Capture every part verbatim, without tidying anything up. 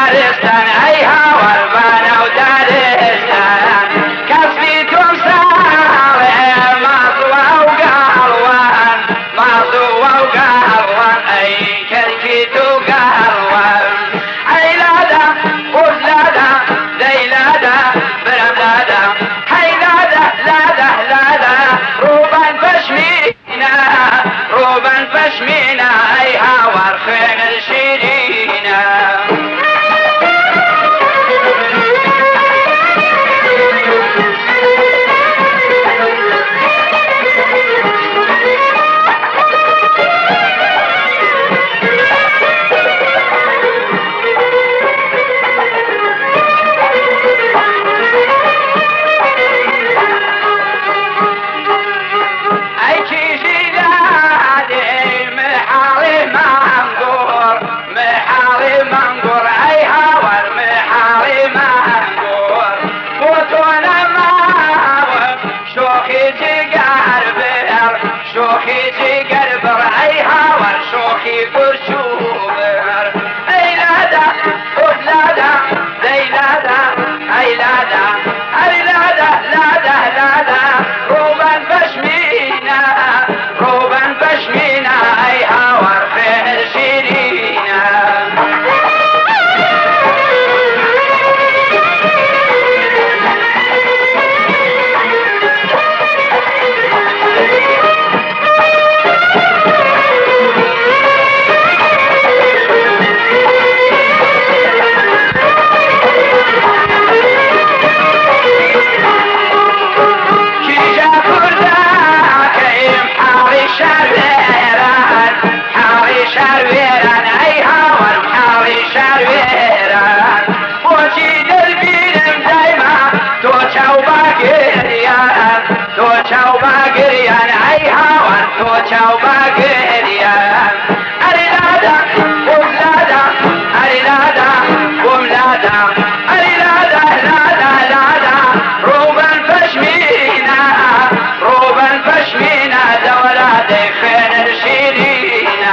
ودارستان أيها والبانا ودارستان كسبيتم سالي ماضوا وقالوان ماضوا وقالوان أي كركيتو قالوان أي لادا وزلادا ليلادا برملادا هاي لادا لادا لادا روبان بشمينا روبان بشمينا أيها وارخين الشيرينا شوخي جيقر برعيها والشوخي برشوبر اي لادا لادا زي لادا اي لادا اي لادا لادا لادا روبان بشمينا روبان بشمينا ايها وارخين الشيرينا شرويران ايها والمحاوي شرويران وشيد البينم دايما توشاو باقريان توشاو باقريان ايها وانتوشاو باقريان اريلادا وملادا اريلادا وملادا اريلادا لادا لادا روبان بشمينا روبان بشمينا دولاد خين الشيرينا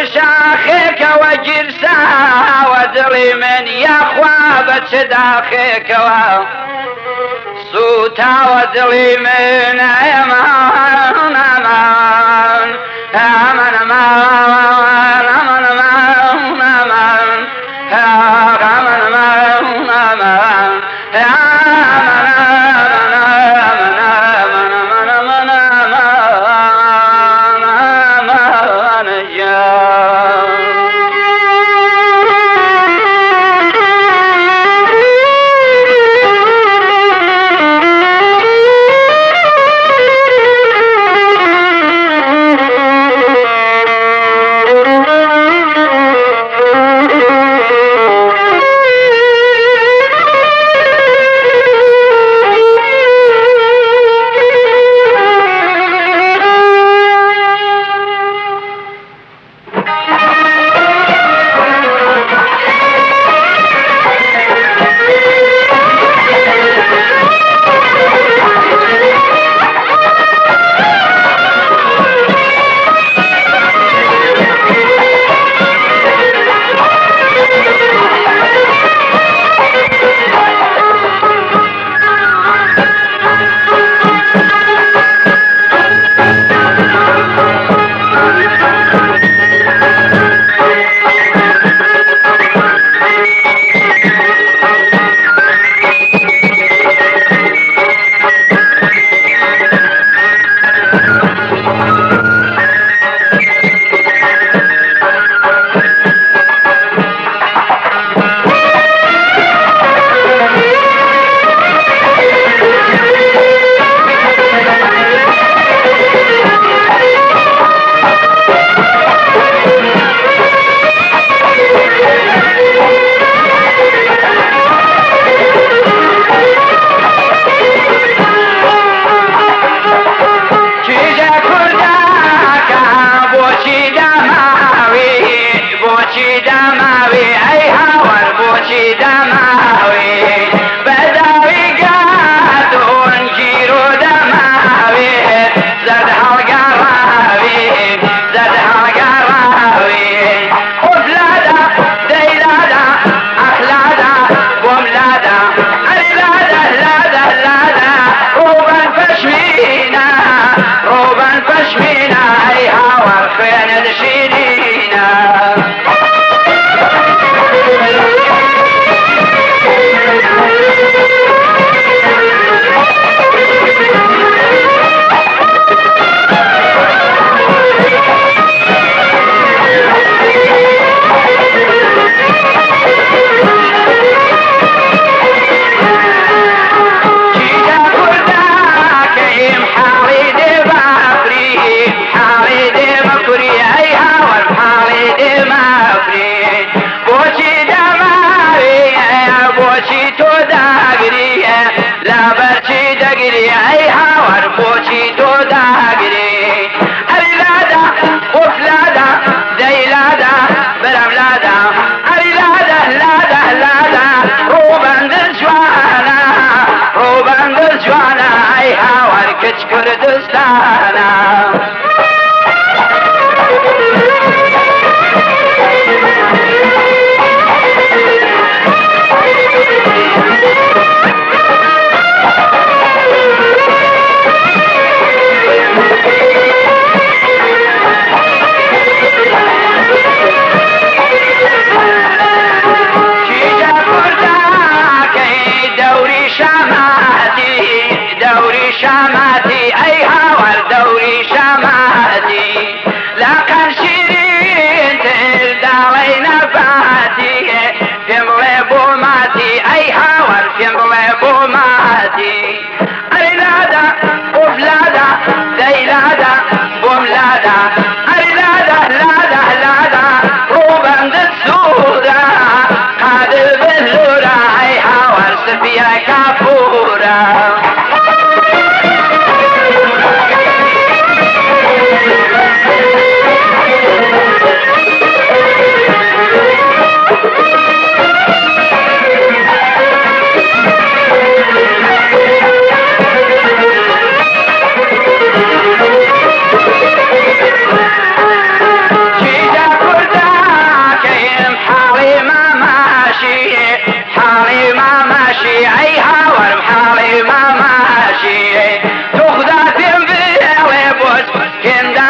شاخك وجرسا ودري من يا خوابت داخك صوتا ودري من امان امان امان امان امان امان امان امان امان امان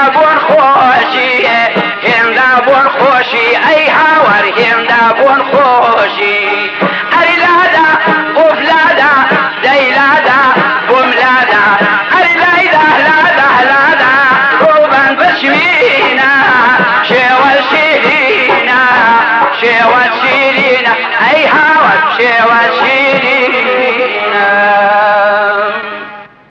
بون خوشی هنده بون خوشی ای هاور هنده بون خوشی اری لادا بوف لادا دی لادا بوم لادا اری لادا لادا لادا روبان بشمینا شوال شیرینا شوال شیرینا ای هاور شوال شیرینا